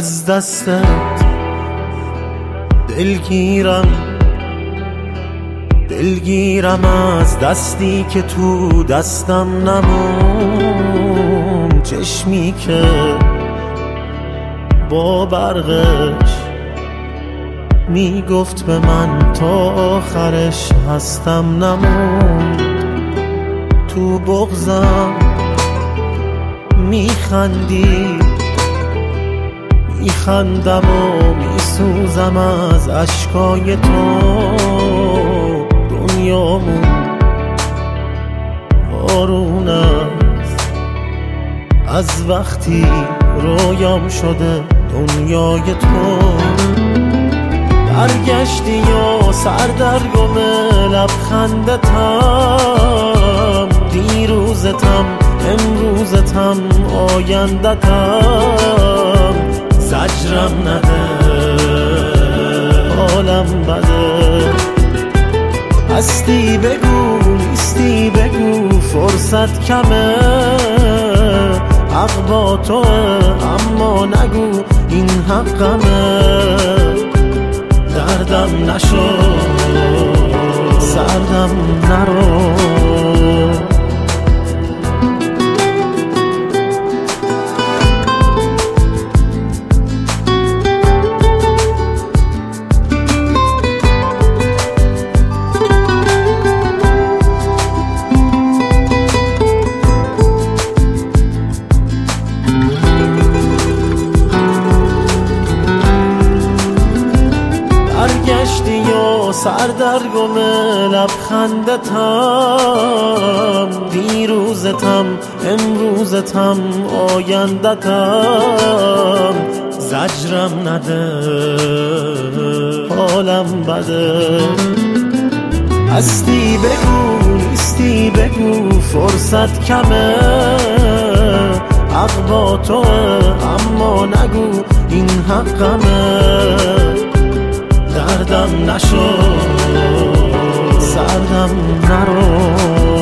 از دستت دلگیرم از دستی که تو دستم نمون، چشمی که با برقش میگفت به من تا آخرش هستم نمون. تو بغضم میخندم و میسوزم از اشکای تو. دنیامون بارون است از وقتی رویام شده دنیای تو. برگشتی و سردرگم لبخندتم، دیروزتم امروزتم آیندتم. زجرم نده حالم بده، هستی بگو نیستی بگو فرصت کمه. حق با توه اما نگو این حقمه. دردم نشو سردم نرو، برگشتی و سردرگم لبخندتم، دیروزتم امروزتم آیندتم. زجرم نده حالم بده، هستی بگو نیستی بگو فرصت کمه. حق با توه اما نگو این حقمه. دردم نشو سردم نرو.